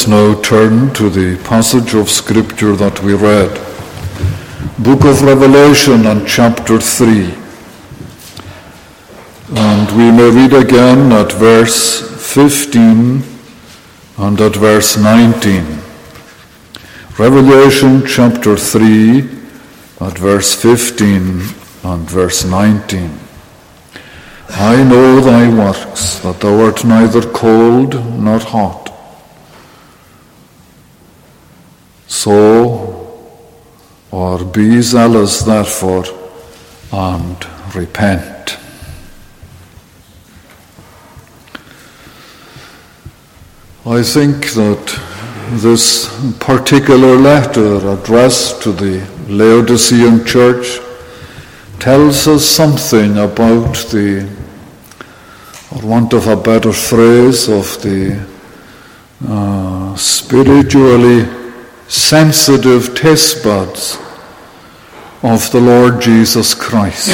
now turn to the passage of Scripture that we read. Book of Revelation and chapter 3. And we may read again at verse 15 and at verse 19. Revelation chapter 3 at verse 15 and verse 19. I know thy works, that thou art neither cold nor hot. So, or be zealous therefore, and repent. I think that this particular letter addressed to the Laodicean church tells us something about the, or want of a better phrase, of the spiritually sensitive taste buds of the Lord Jesus Christ.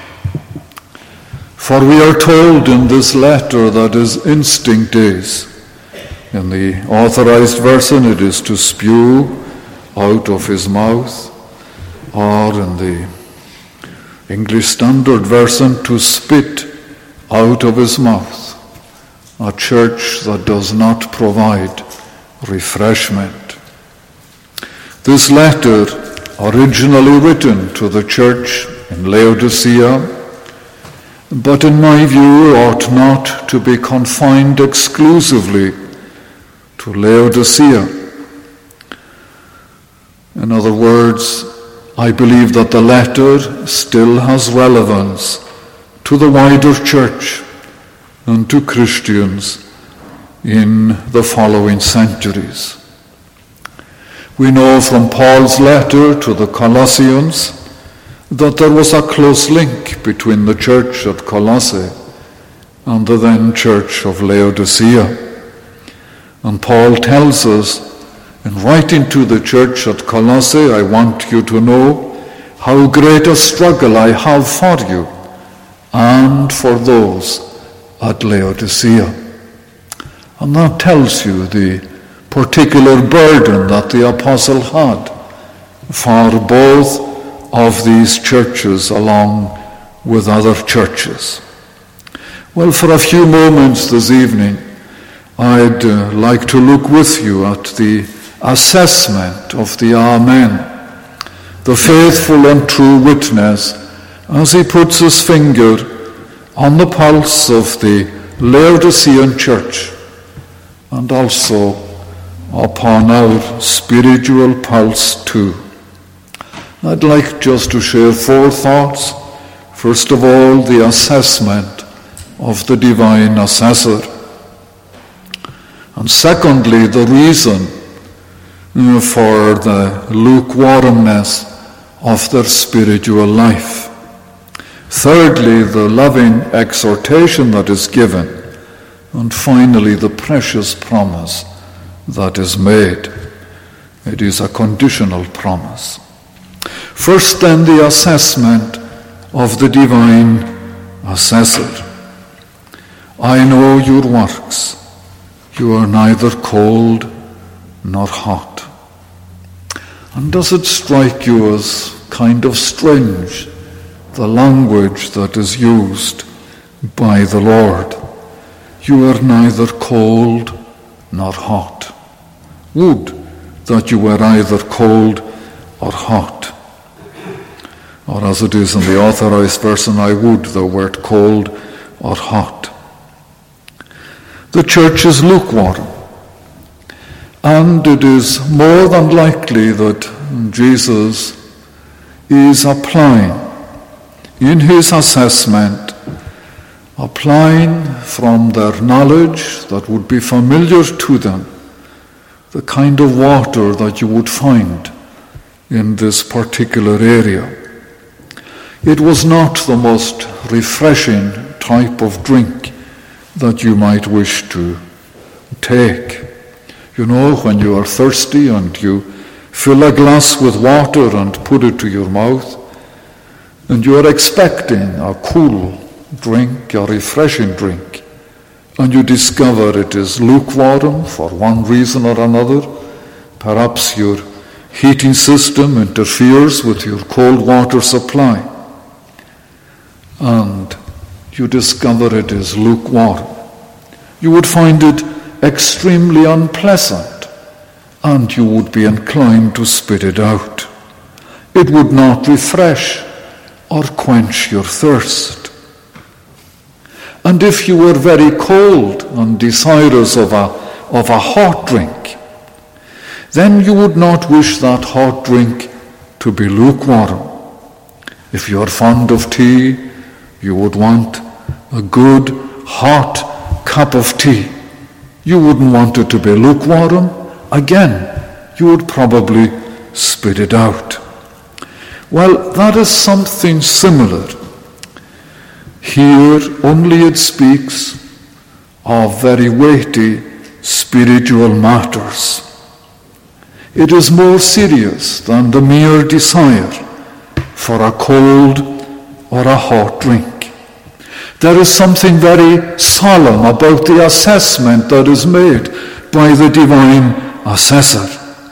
For we are told in this letter that his instinct is, in the authorized version it is to spew out of his mouth, or in the English Standard Version to spit out of his mouth, a church that does not provide refreshment. This letter, originally written to the church in Laodicea, but in my view ought not to be confined exclusively to Laodicea. In other words, I believe that the letter still has relevance to the wider church and to Christians in the following centuries. We know from Paul's letter to the Colossians that there was a close link between the church at Colossae and the then church of Laodicea. And Paul tells us, in writing to the church at Colossae, I want you to know how great a struggle I have for you and for those at Laodicea. And that tells you the particular burden that the apostle had for both of these churches along with other churches. Well, for a few moments this evening, I'd like to look with you at the assessment of the Amen, the faithful and true witness, as he puts his finger on the pulse of the Laodicean church and also upon our spiritual pulse too. I'd like just to share four thoughts. First of all, the assessment of the divine assessor. And secondly, the reason for the lukewarmness of their spiritual life. Thirdly, the loving exhortation that is given. And finally, the precious promise that is made. It is a conditional promise. First, then, the assessment of the divine assessor. I know your works. You are neither cold nor hot. And does it strike you as kind of strange, the language that is used by the Lord? You are neither cold nor hot. Would that you were either cold or hot. Or as it is in the authorized version, I would thou wert cold or hot. The church is lukewarm. And it is more than likely that Jesus is applying in his assessment, applying from their knowledge that would be familiar to them, the kind of water that you would find in this particular area. It was not the most refreshing type of drink that you might wish to take. You know, when you are thirsty and you fill a glass with water and put it to your mouth, and you are expecting a cool drink, a refreshing drink, and you discover it is lukewarm for one reason or another, perhaps your heating system interferes with your cold water supply, and you discover it is lukewarm, you would find it extremely unpleasant, and you would be inclined to spit it out. It would not refresh or quench your thirst. And if you were very cold and desirous of a hot drink, then you would not wish that hot drink to be lukewarm. If you are fond of tea, you would want a good hot cup of tea. You wouldn't want it to be lukewarm. Again, you would probably spit it out. Well, that is something similar. Here, only it speaks of very weighty spiritual matters. It is more serious than the mere desire for a cold or a hot drink. There is something very solemn about the assessment that is made by the divine assessor.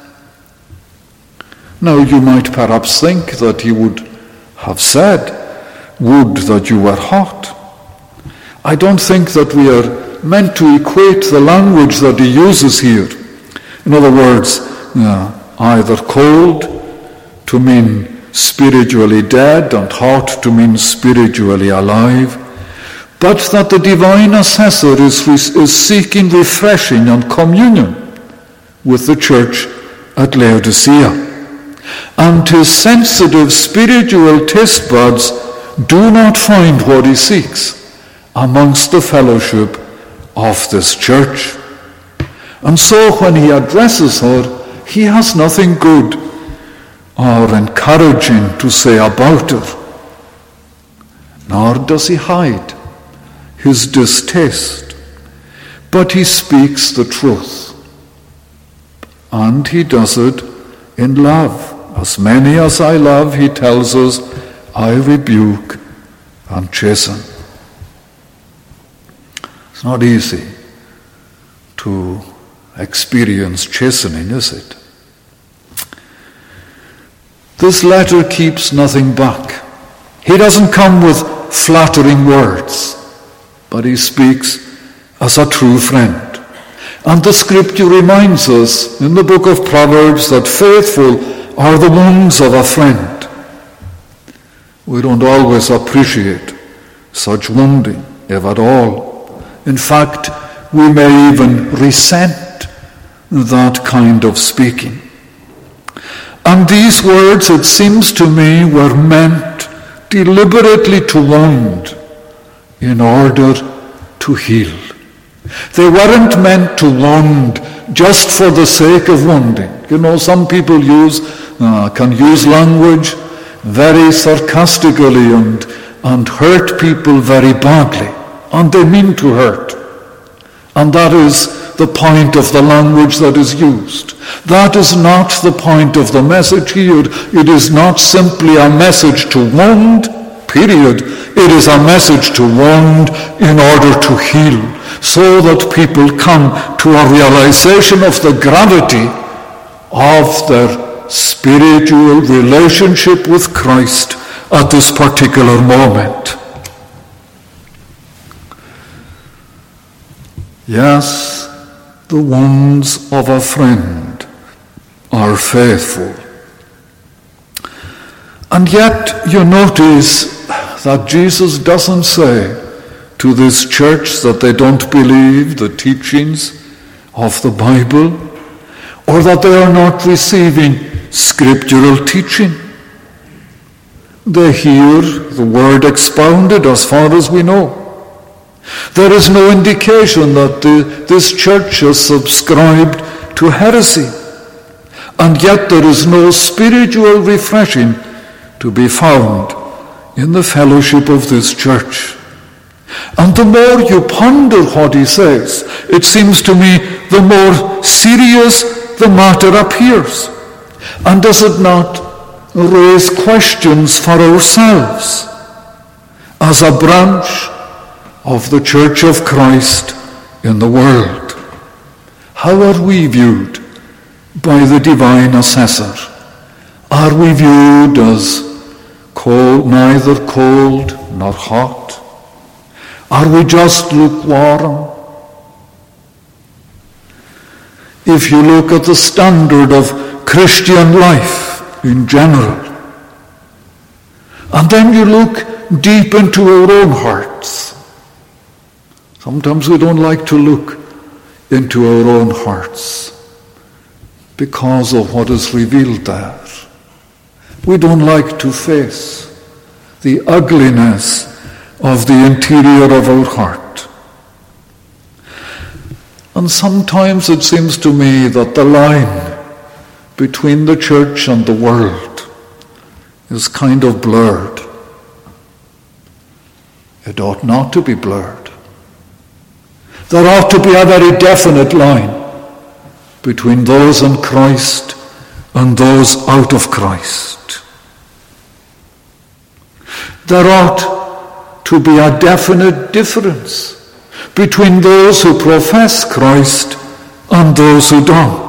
Now, you might perhaps think that he would have said, "Would that you were hot." I don't think that we are meant to equate the language that he uses here. In other words, either cold to mean spiritually dead and hot to mean spiritually alive, but that the divine assessor is seeking refreshing and communion with the church at Laodicea. And his sensitive spiritual taste buds do not find what he seeks amongst the fellowship of this church. And so when he addresses her, he has nothing good or encouraging to say about her, nor does he hide his distaste, but he speaks the truth, and he does it in love. As many as I love, he tells us, I rebuke and chasten. It's not easy to experience chastening, is it? This letter keeps nothing back. He doesn't come with flattering words, but he speaks as a true friend. And the scripture reminds us in the book of Proverbs that faithful are the wounds of a friend. We don't always appreciate such wounding, if at all. In fact, we may even resent that kind of speaking. And these words, it seems to me, were meant deliberately to wound in order to heal. They weren't meant to wound just for the sake of wounding. You know, some people can use language very sarcastically and hurt people very badly. And they mean to hurt. And that is the point of the language that is used. That is not the point of the message here. It is not simply a message to wound, period. It is a message to wound in order to heal, so that people come to a realization of the gravity of their spiritual relationship with Christ at this particular moment. Yes, the wounds of a friend are faithful. And yet you notice that Jesus doesn't say to this church that they don't believe the teachings of the Bible, or that they are not receiving scriptural teaching. They hear the word expounded as far as we know. There is no indication that this church has subscribed to heresy, and yet there is no spiritual refreshing to be found in the fellowship of this church. And the more you ponder what he says, it seems to me the more serious the matter appears. And does it not raise questions for ourselves as a branch of the Church of Christ in the world? How are we viewed by the divine assessor? Are we viewed as cold, neither cold nor hot? Are we just lukewarm? If you look at the standard of Christian life in general, and then you look deep into our own hearts. Sometimes we don't like to look into our own hearts because of what is revealed there. We don't like to face the ugliness of the interior of our heart. And sometimes it seems to me that the line between the church and the world is kind of blurred. It ought not to be blurred. There ought to be a very definite line between those in Christ and those out of Christ. There ought to be a definite difference between those who profess Christ and those who don't.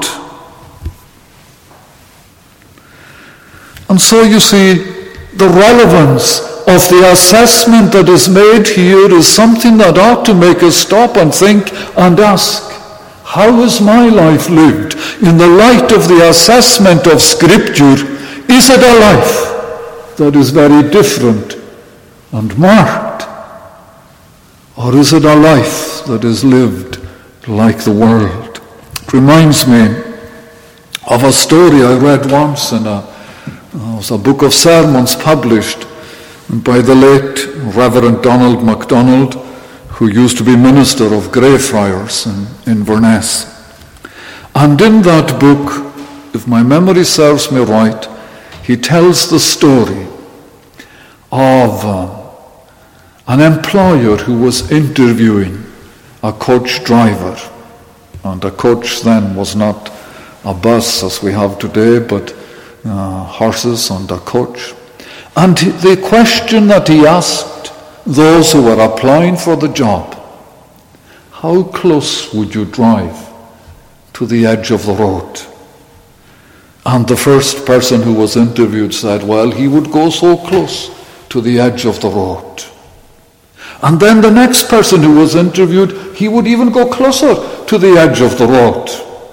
And so you see, the relevance of the assessment that is made here is something that ought to make us stop and think and ask, how is my life lived in the light of the assessment of Scripture? Is it a life that is very different and marked? Or is it a life that is lived like the world? It reminds me of a story I read once in a book of sermons published by the late Reverend Donald MacDonald, who used to be minister of Greyfriars in Inverness. And in that book, if my memory serves me right, he tells the story of an employer who was interviewing a coach driver. And a coach then was not a bus as we have today, but horses and a coach. And the question that he asked those who were applying for the job, how close would you drive to the edge of the road? And the first person who was interviewed said, well, he would go so close to the edge of the road. And then the next person who was interviewed, he would even go closer to the edge of the road.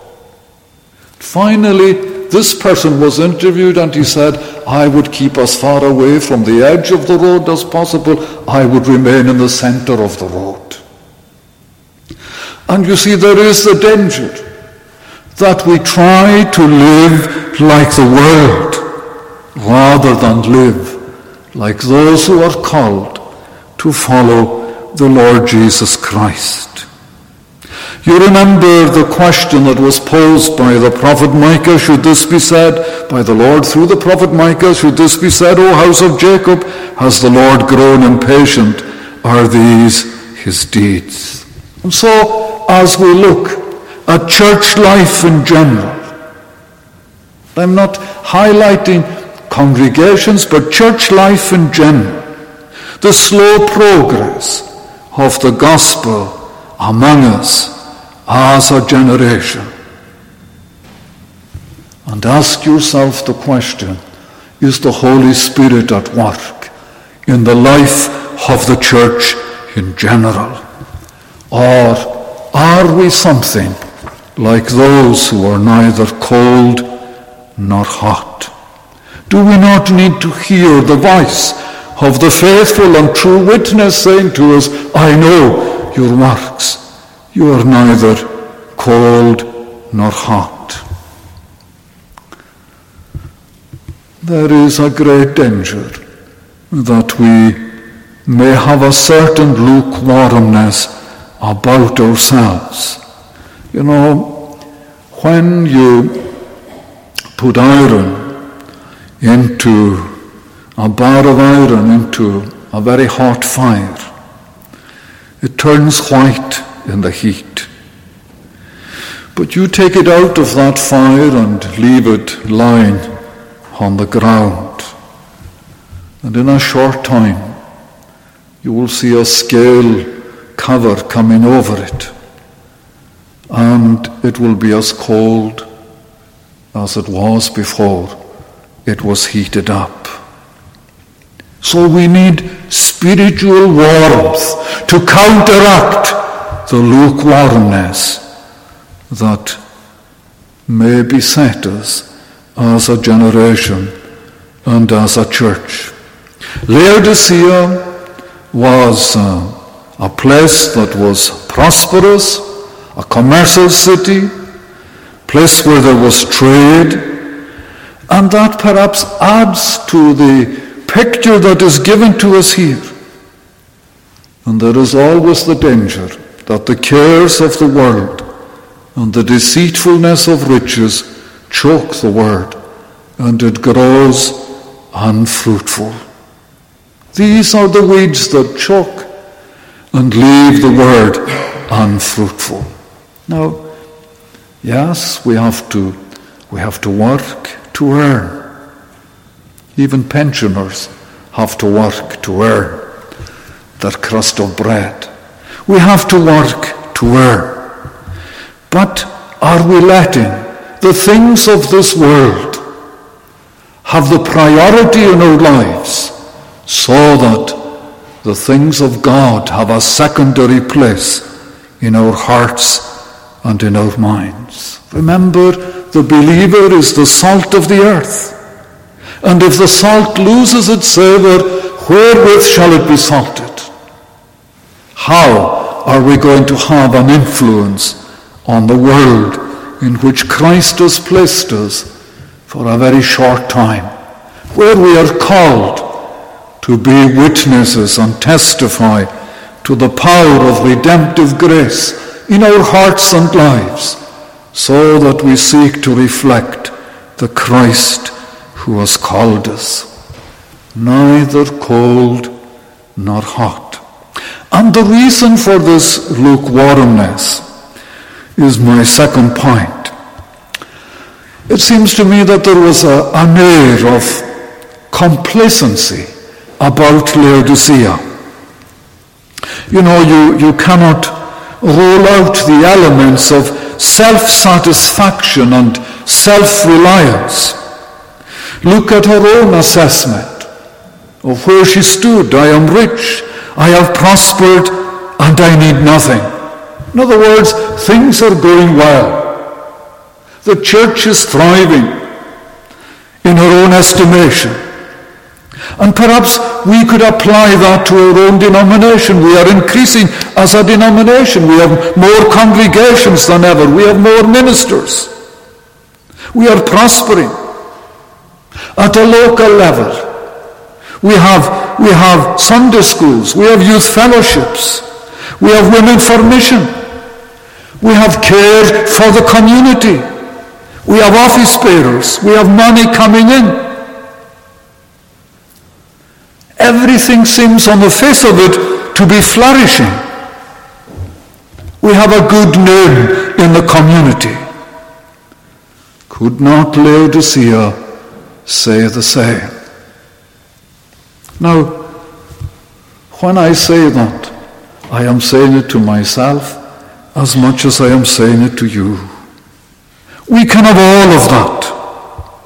Finally, this person was interviewed and he said, I would keep as far away from the edge of the road as possible. I would remain in the center of the road. And you see, there is the danger that we try to live like the world rather than live like those who are called to follow the Lord Jesus Christ. You remember the question that was posed by the prophet Micah, should this be said, by the Lord through the prophet Micah, should this be said, O house of Jacob, has the Lord grown impatient? Are these his deeds? And so, as we look at church life in general, I'm not highlighting congregations, but church life in general, the slow progress of the gospel among us as a generation. And ask yourself the question, is the Holy Spirit at work in the life of the church in general? Or are we something like those who are neither cold nor hot? Do we not need to hear the voice of the faithful and true witness saying to us, I know your works. You are neither cold nor hot. There is a great danger that we may have a certain lukewarmness about ourselves. You know, when you put iron into a bar of iron into a very hot fire, it turns white in the heat. But you take it out of that fire and leave it lying on the ground, and in a short time you will see a scale cover coming over it, and it will be as cold as it was before it was heated up. So we need spiritual warmth to counteract the lukewarmness that may beset us as a generation and as a church. Laodicea was a place that was prosperous, a commercial city, place where there was trade, and that perhaps adds to the picture that is given to us here. And there is always the danger that the cares of the world and the deceitfulness of riches choke the word, and it grows unfruitful. These are the weeds that choke and leave the word unfruitful. Now, yes, we have to work to earn. Even pensioners have to work to earn their crust of bread. We have to work to earn. But are we letting the things of this world have the priority in our lives so that the things of God have a secondary place in our hearts and in our minds? Remember, the believer is the salt of the earth. And if the salt loses its savour, wherewith shall it be salted? How are we going to have an influence on the world in which Christ has placed us for a very short time, where we are called to be witnesses and testify to the power of redemptive grace in our hearts and lives, so that we seek to reflect the Christ who has called us, neither cold nor hot. And the reason for this lukewarmness is my second point. It seems to me that there was an air of complacency about Laodicea. You know, you cannot roll out the elements of self-satisfaction and self-reliance. Look at her own assessment of where she stood. I am rich, I have prospered, and I need nothing. In other words, things are going well. The church is thriving in her own estimation. And perhaps we could apply that to our own denomination. We are increasing as a denomination. We have more congregations than ever. We have more ministers. We are prospering. At a local level, we have Sunday schools, we have youth fellowships, we have women for mission, we have care for the community, we have office bearers, we have money coming in. Everything seems on the face of it to be flourishing. We have a good name in the community. Could not Laodicea say the same? Now, when I say that, I am saying it to myself as much as I am saying it to you. We can have all of that.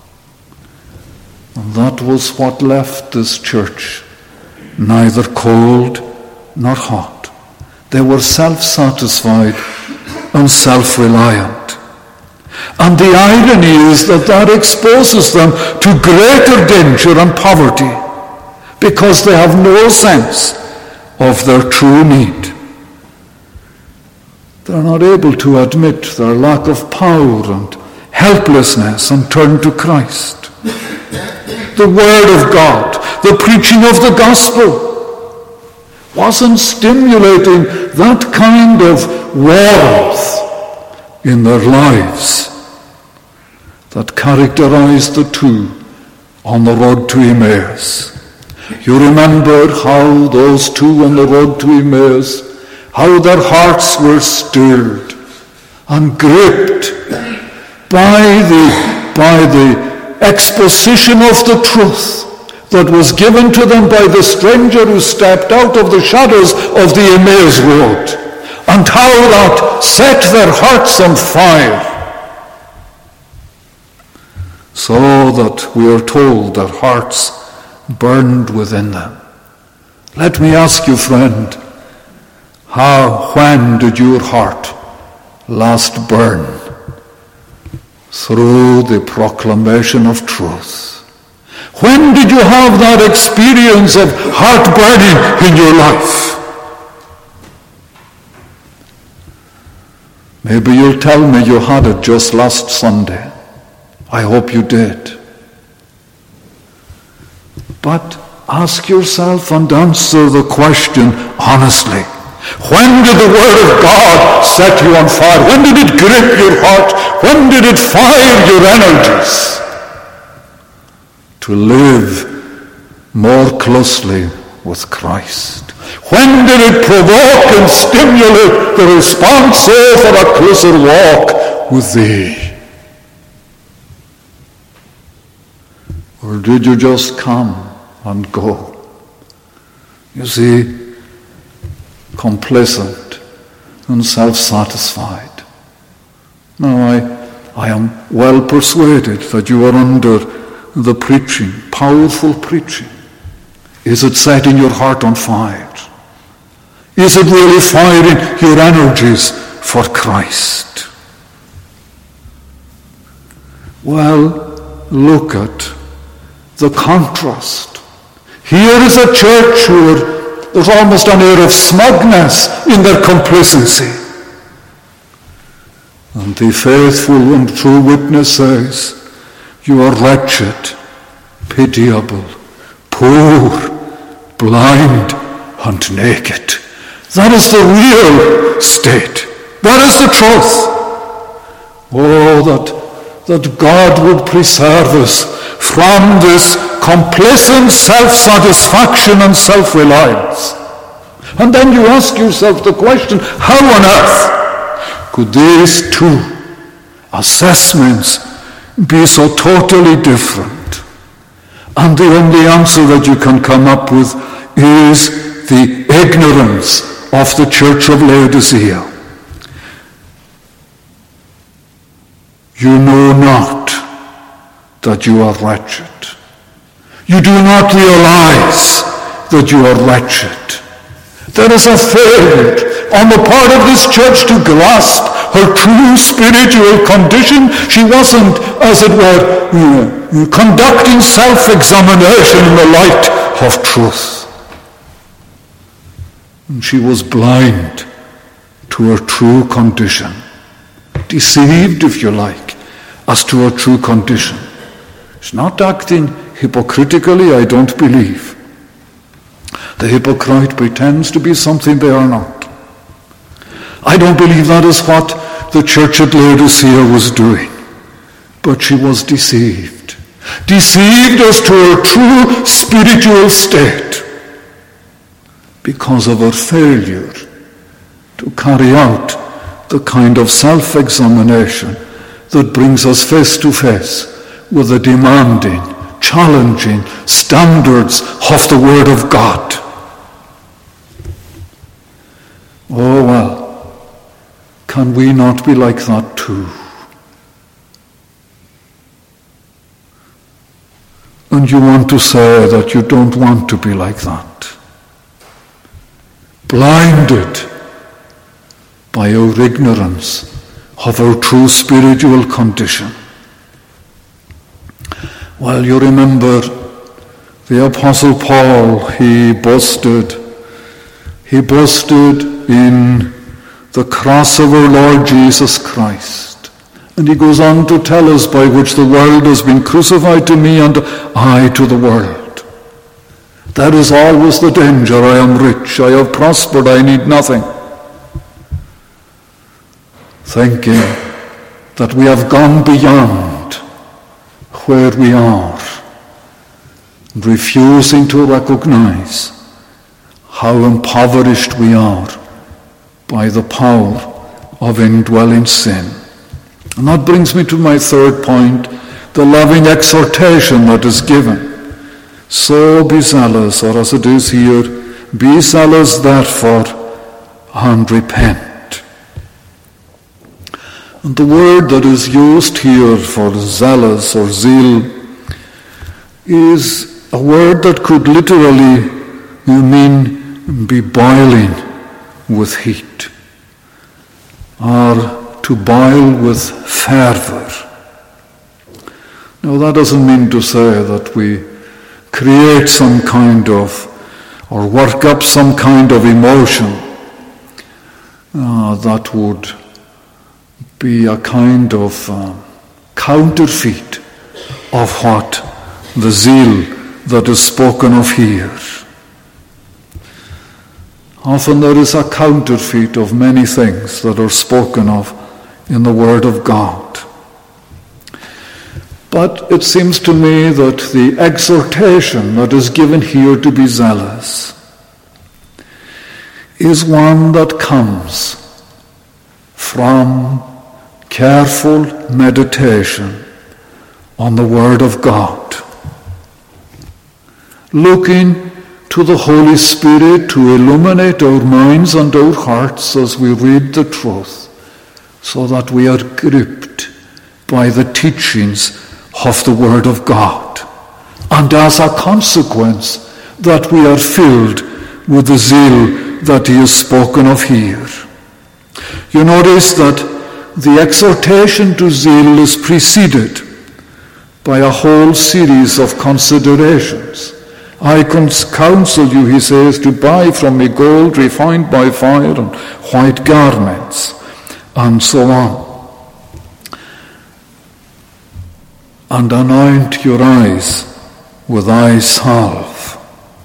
And that was what left this church, neither cold nor hot. They were self-satisfied and self-reliant. And the irony is that exposes them to greater danger and poverty, because they have no sense of their true need. They're not able to admit their lack of power and helplessness and turn to Christ. The Word of God, the preaching of the gospel, wasn't stimulating that kind of warmth in their lives that characterized the two on the road to Emmaus. You remember how those two on the road to Emmaus, how their hearts were stirred and gripped by the exposition of the truth that was given to them by the stranger who stepped out of the shadows of the Emmaus road and how that set their hearts on fire, so that we are told their hearts burned within them. Let me ask you, friend, when did your heart last burn? Through the proclamation of truth. When did you have that experience of heart burning in your life? Maybe you'll tell me you had it just last Sunday. I hope you did. But ask yourself and answer the question honestly. When did the Word of God set you on fire? When did it grip your heart? When did it fire your energies to live more closely with Christ? When did it provoke and stimulate the response for a closer walk with Thee? Or did you just come and go? You see, complacent and self-satisfied. Now, I am well persuaded that you are under the preaching, powerful preaching. Is it setting your heart on fire? Is it really firing your energies for Christ? Well, look at the contrast. Here is a church where there's almost an air of smugness in their complacency. And the faithful and true witness says, you are wretched, pitiable, poor, blind, and naked. That is the real state. That is the truth. Oh, that God would preserve us from this complacent self-satisfaction and self-reliance. And then you ask yourself the question, how on earth could these two assessments be so totally different? And the only answer that you can come up with is the ignorance of the church of Laodicea. You know not that you are wretched. You do not realize that you are wretched. There is a failure on the part of this church to grasp her true spiritual condition. She wasn't, as it were, conducting self-examination in the light of truth. And she was blind to her true condition. Deceived, if you like, as to her true condition. She's not acting hypocritically, I don't believe. The hypocrite pretends to be something they are not. I don't believe that is what the church at Laodicea was doing. But she was deceived. Deceived as to her true spiritual state because of her failure to carry out the kind of self-examination that brings us face to face with the demanding, challenging standards of the Word of God. Oh well, can we not be like that too? And you want to say that you don't want to be like that. Blinded by our ignorance of our true spiritual condition. Well, you remember the Apostle Paul, he boasted in the cross of our Lord Jesus Christ. And he goes on to tell us, by which the world has been crucified to me and I to the world. That is always the danger. I am rich, I have prospered, I need nothing. Thinking that we have gone beyond where we are, and refusing to recognize how impoverished we are by the power of indwelling sin. And that brings me to my third point, the loving exhortation that is given. So be zealous, or as it is here, be zealous therefore and repent. And the word that is used here for zealous or zeal is a word that could literally mean be boiling with heat, or to boil with fervor. Now that doesn't mean to say that we create some kind of, or work up some kind of emotion that would be a kind of counterfeit of what the zeal that is spoken of here. Often there is a counterfeit of many things that are spoken of in the Word of God. But it seems to me that the exhortation that is given here to be zealous is one that comes from careful meditation on the Word of God, looking to the Holy Spirit to illuminate our minds and our hearts as we read the truth, so that we are gripped by the teachings of the Word of God, and as a consequence that we are filled with the zeal that he has spoken of here. You notice that the exhortation to zeal is preceded by a whole series of considerations. I counsel you, he says, to buy from me gold refined by fire and white garments, and so on. And anoint your eyes with eye salve.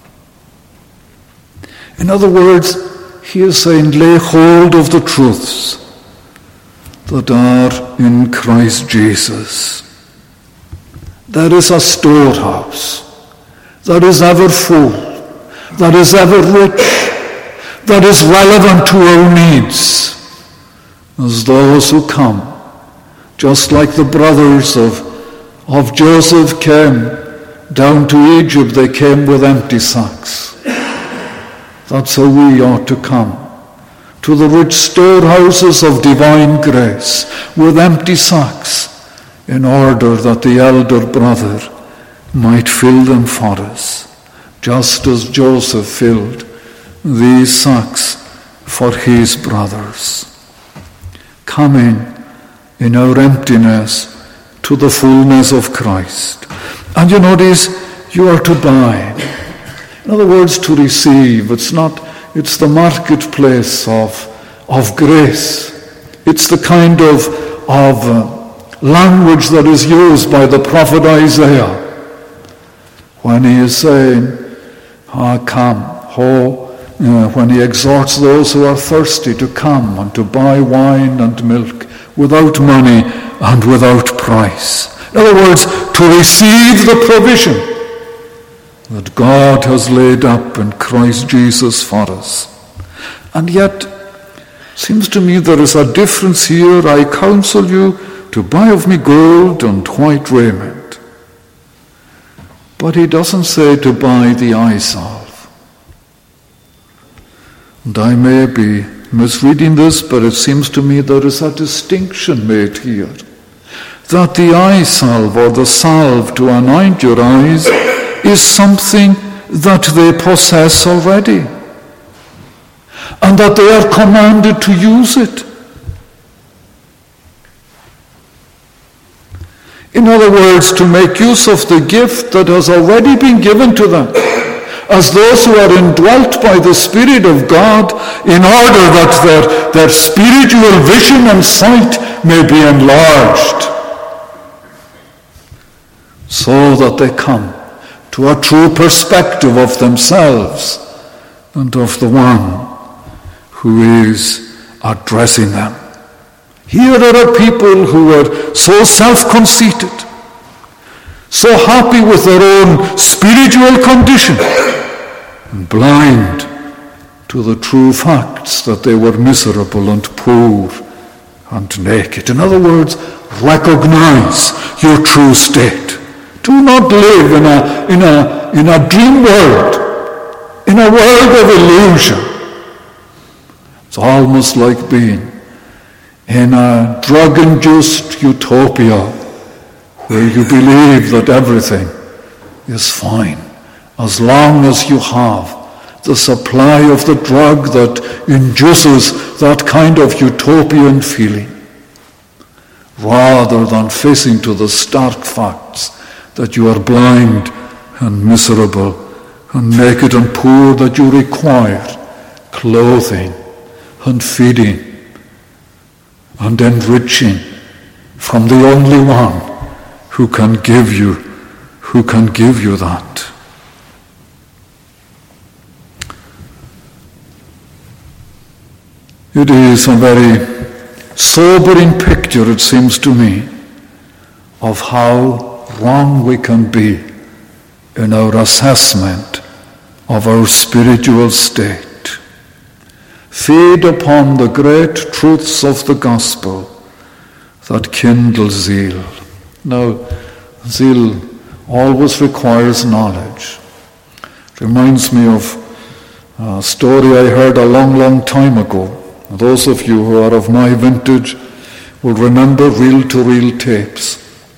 In other words, he is saying, lay hold of the truths that are in Christ Jesus. There is a storehouse that is ever full, that is ever rich, that is relevant to our needs, as those who come, just like the brothers of Joseph came down to Egypt, they came with empty sacks. That's how we ought to come to the rich storehouses of divine grace with empty sacks, in order that the elder brother might fill them for us, just as Joseph filled these sacks for his brothers. Coming in our emptiness to the fullness of Christ. And you notice, you are to buy. In other words, to receive. It's the marketplace of grace. It's the kind of language that is used by the prophet Isaiah when he is saying, come, when he exhorts those who are thirsty to come and to buy wine and milk without money and without price. In other words, to receive the provision that God has laid up in Christ Jesus for us. And yet, seems to me there is a difference here. I counsel you to buy of me gold and white raiment. But he doesn't say to buy the eye salve. And I may be misreading this, but it seems to me there is a distinction made here. That the eye salve, or the salve to anoint your eyes, is something that they possess already, and that they are commanded to use it. In other words, to make use of the gift that has already been given to them, as those who are indwelt by the Spirit of God, in order that their spiritual vision and sight may be enlarged, so that they come to a true perspective of themselves and of the one who is addressing them. Here are people who are so self-conceited, so happy with their own spiritual condition, and blind to the true facts that they were miserable and poor and naked. In other words, recognize your true state. Do not live in a dream world, in a world of illusion. It's almost like being in a drug-induced utopia where you believe that everything is fine as long as you have the supply of the drug that induces that kind of utopian feeling, rather than facing to the stark facts that you are blind and miserable and naked and poor, that you require clothing and feeding and enriching from the only one who can give you that. It is a very sobering picture, it seems to me, of how wrong we can be in our assessment of our spiritual state. Feed upon the great truths of the gospel that kindle zeal. Now, zeal always requires knowledge. It reminds me of a story I heard a long, long time ago. Those of you who are of my vintage will remember reel-to-reel tapes.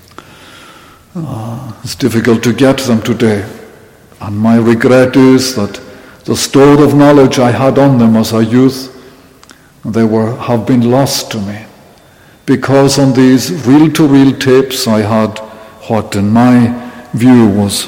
It's difficult to get them today. And my regret is that the store of knowledge I had on them as a youth, have been lost to me. Because on these reel-to-reel tapes I had what in my view was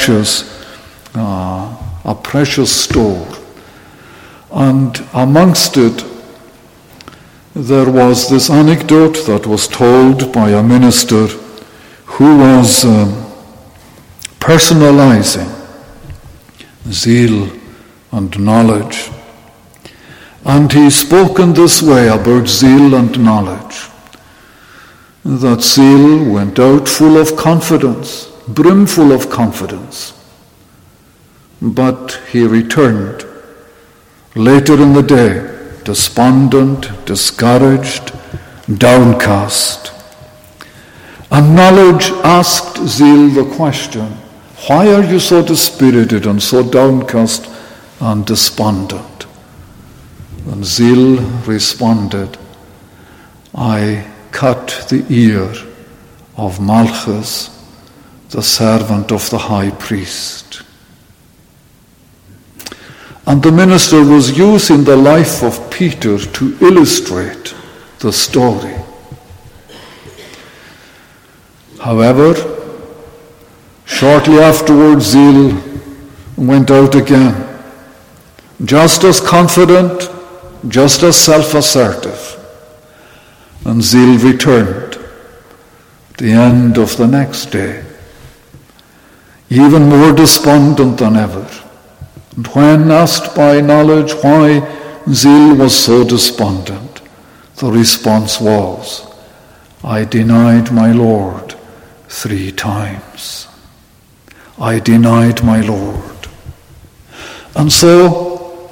a precious store. And amongst it, there was this anecdote that was told by a minister who was personalizing zeal and knowledge. And he spoke in this way about zeal and knowledge. That zeal went out full of confidence, brimful of confidence. But he returned later in the day, despondent, discouraged, downcast. And knowledge asked zeal the question, why are you so dispirited and so downcast and despondent? And zeal responded, I cut the ear of Malchus, the servant of the high priest. And the minister was using the life of Peter to illustrate the story. However, shortly afterwards, zeal went out again, just as confident, just as self-assertive. And zeal returned at the end of the next day, even more despondent than ever. And when asked by knowledge why zeal was so despondent, the response was, I denied my Lord 3 times. I denied my Lord. And so,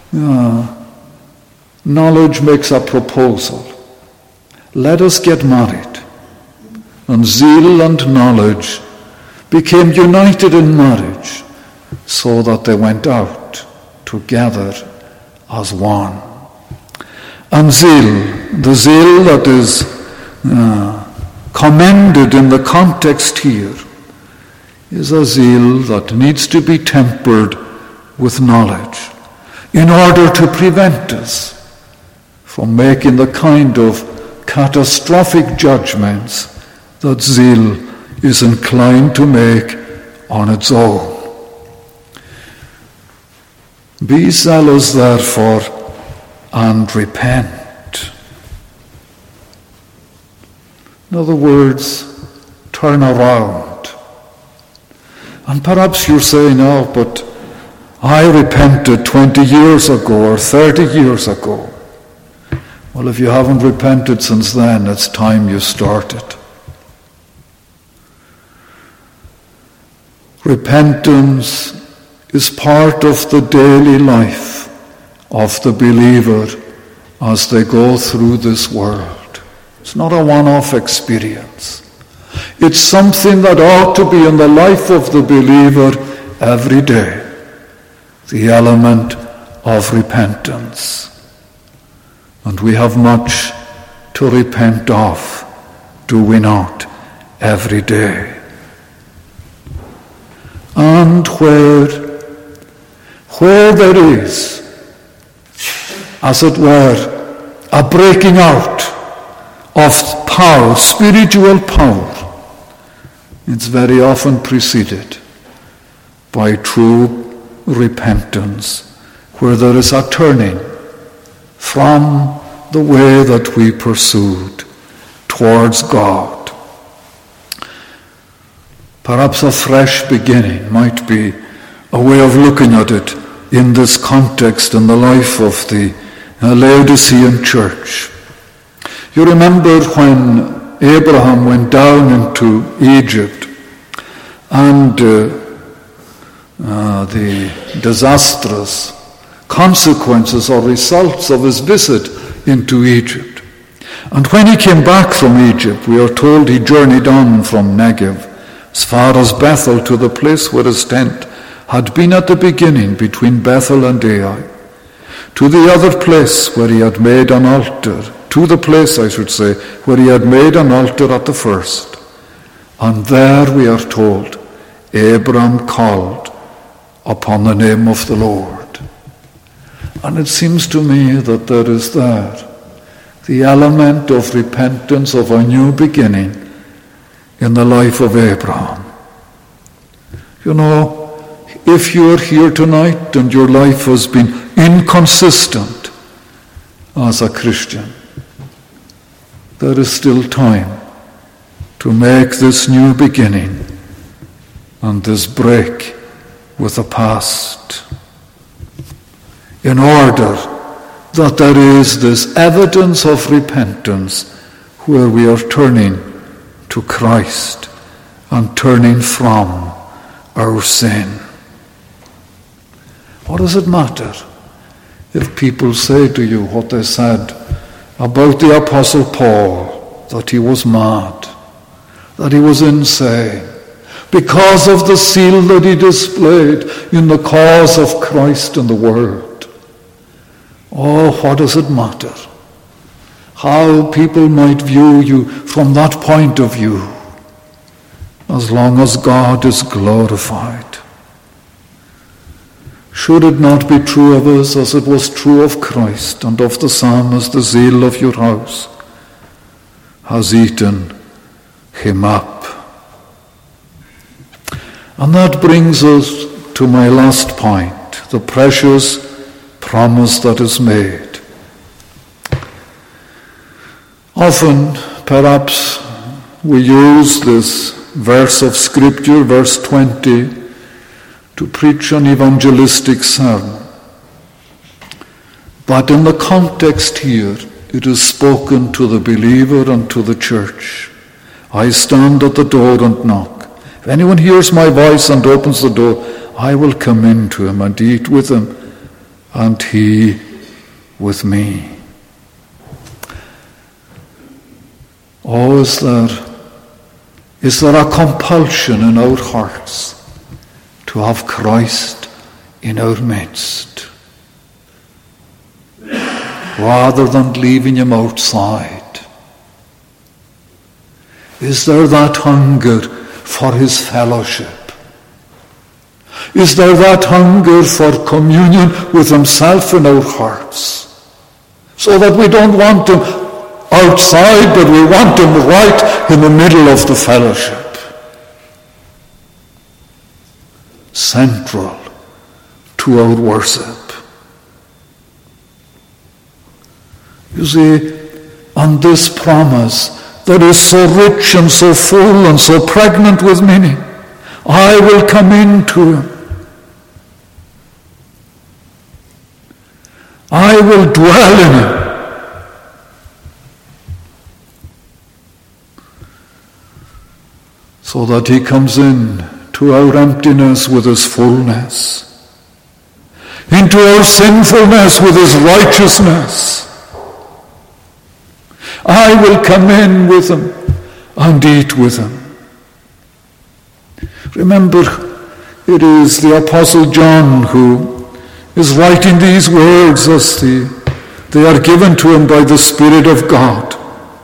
knowledge makes a proposal. Let us get married. And zeal and knowledge became united in marriage, so that they went out together as one. And zeal, the zeal that is commended in the context here, is a zeal that needs to be tempered with knowledge in order to prevent us from making the kind of catastrophic judgments that zeal is inclined to make on its own. Be zealous, therefore, and repent. In other words, turn around. And perhaps you're saying, oh, but I repented 20 years ago or 30 years ago. Well, if you haven't repented since then, it's time you started. Repentance is part of the daily life of the believer as they go through this world. It's not a one-off experience. It's something that ought to be in the life of the believer every day. The element of repentance. And we have much to repent of, do we not, every day? And where there is, as it were, a breaking out of power, spiritual power, it's very often preceded by true repentance, where there is a turning from the way that we pursued towards God. Perhaps a fresh beginning might be a way of looking at it in this context in the life of the Laodicean church. You remember when Abraham went down into Egypt and the disastrous consequences or results of his visit into Egypt. And when he came back from Egypt, we are told he journeyed on from Negev as far as Bethel, to the place where his tent had been at the beginning, between Bethel and Ai, to the other place where he had made an altar, to the place, I should say, where he had made an altar at the first. And there, we are told, Abram called upon the name of the Lord. And it seems to me that there is there the element of repentance, of a new beginning in the life of Abraham. You know, if you are here tonight and your life has been inconsistent as a Christian, there is still time to make this new beginning and this break with the past, in order that there is this evidence of repentance where we are turning to Christ and turning from our sin. What does it matter if people say to you what they said about the Apostle Paul, that he was mad, that he was insane, because of the zeal that he displayed in the cause of Christ and the world? Oh, what does it matter how people might view you from that point of view, as long as God is glorified? Should it not be true of us as it was true of Christ and of the psalmist, the zeal of your house has eaten him up? And that brings us to my last point, the precious promise that is made. Often, perhaps, we use this verse of Scripture, verse 20, to preach an evangelistic sermon. But in the context here, it is spoken to the believer and to the church. I stand at the door and knock. If anyone hears my voice and opens the door, I will come in to him and eat with him, and he with me. Oh, is there a compulsion in our hearts to have Christ in our midst, rather than leaving him outside? Is there that hunger for his fellowship? Is there that hunger for communion with himself in our hearts, so that we don't want him outside, but we want him right in the middle of the fellowship, central to our worship? You see, on this promise that is so rich and so full and so pregnant with meaning, I will come into him. I will dwell in him. So that he comes in to our emptiness with his fullness, into our sinfulness with his righteousness. I will come in with him and eat with him. Remember, it is the Apostle John who is writing these words as they are given to him by the Spirit of God.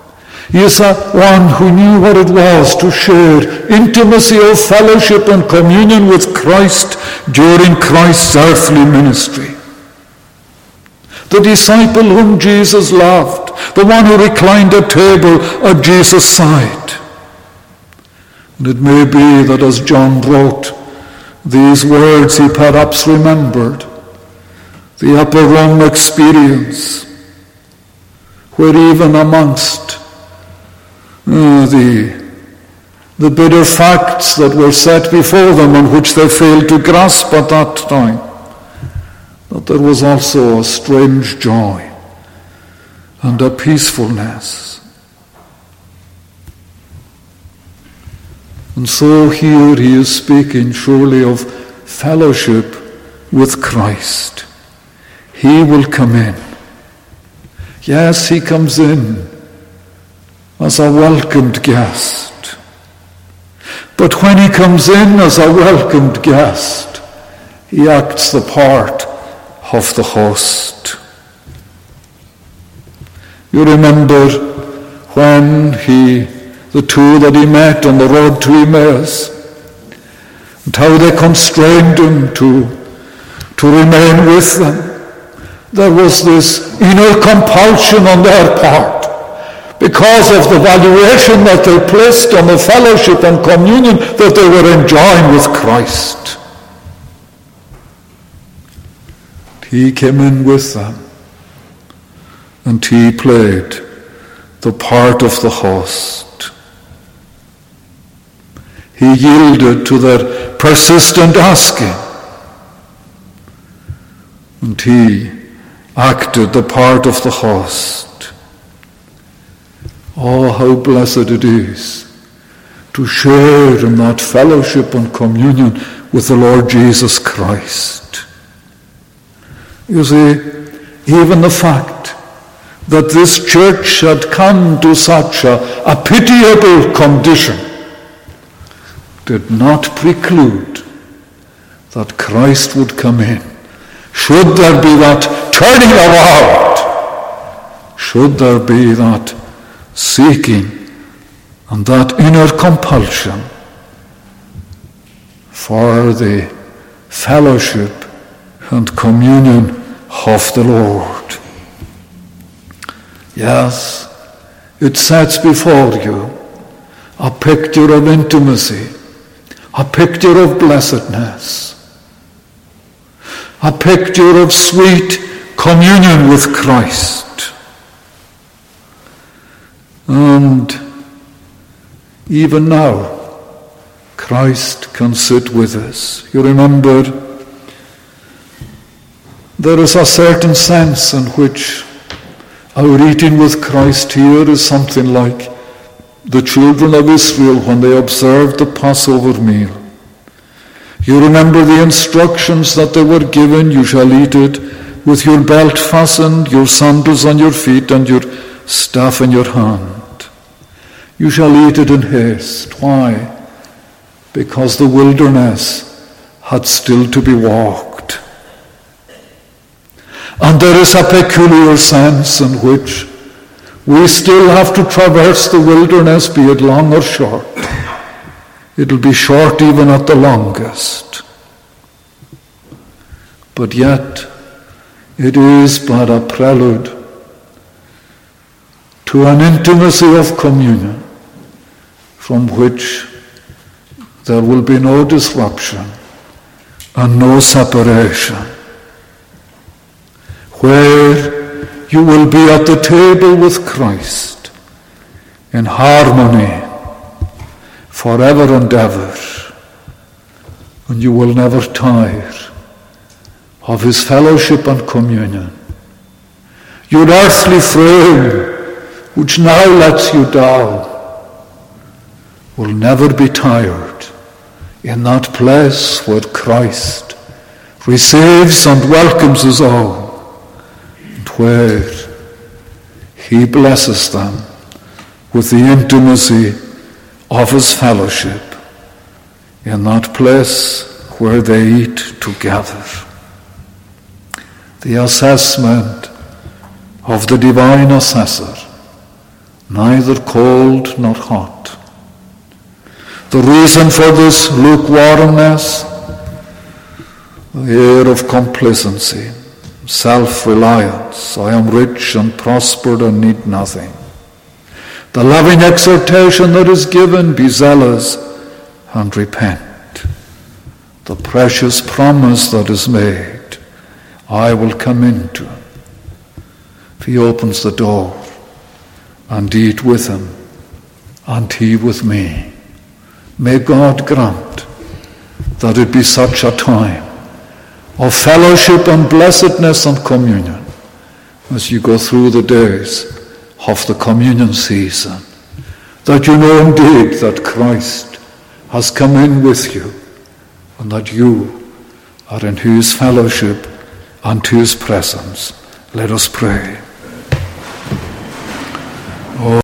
He is one who knew what it was to share intimacy of fellowship and communion with Christ during Christ's earthly ministry. The disciple whom Jesus loved, the one who reclined at table at Jesus' side. And it may be that as John wrote these words, he perhaps remembered the upper room experience, where even amongst the bitter facts that were set before them and which they failed to grasp at that time, that there was also a strange joy and a peacefulness. And so here he is speaking surely of fellowship with Christ. He will come in. Yes, he comes in as a welcomed guest. But when he comes in as a welcomed guest, he acts the part of the host. You remember when the two that he met on the road to Emmaus, and how they constrained him to remain with them. There was this inner compulsion on their part because of the valuation that they placed on the fellowship and communion that they were enjoying with Christ. He came in with them, and he played the part of the host. He yielded to their persistent asking, and he acted the part of the host. Oh, how blessed it is to share in that fellowship and communion with the Lord Jesus Christ. You see, even the fact that this church had come to such a pitiable condition did not preclude that Christ would come in. Should there be that turning around, should there be that seeking and that inner compulsion for the fellowship and communion of the Lord. Yes, it sets before you a picture of intimacy, a picture of blessedness, a picture of sweet communion with Christ. And even now, Christ can sit with us. You remember, there is a certain sense in which our eating with Christ here is something like the children of Israel when they observed the Passover meal. You remember the instructions that they were given: you shall eat it with your belt fastened, your sandals on your feet, and your staff in your hand. You shall eat it in haste. Why? Because the wilderness had still to be walked. And there is a peculiar sense in which we still have to traverse the wilderness, be it long or short. It'll be short even at the longest. But yet, it is but a prelude to an intimacy of communion from which there will be no disruption and no separation, where you will be at the table with Christ in harmony forever and ever, and you will never tire of his fellowship and communion. Your earthly frame, which now lets you down, will never be tired in that place where Christ receives and welcomes us all, and where he blesses them with the intimacy of his fellowship in that place where they eat together. The assessment of the divine assessor neither cold nor hot. The reason for this lukewarmness, the air of complacency, self-reliance. I am rich and prospered and need nothing. The loving exhortation that is given, be zealous and repent. The precious promise that is made, I will come into. If he opens the door, and eat with him, and he with me. May God grant that it be such a time of fellowship and blessedness and communion as you go through the days of the communion season, that you know indeed that Christ has come in with you, and that you are in his fellowship and his presence. Let us pray.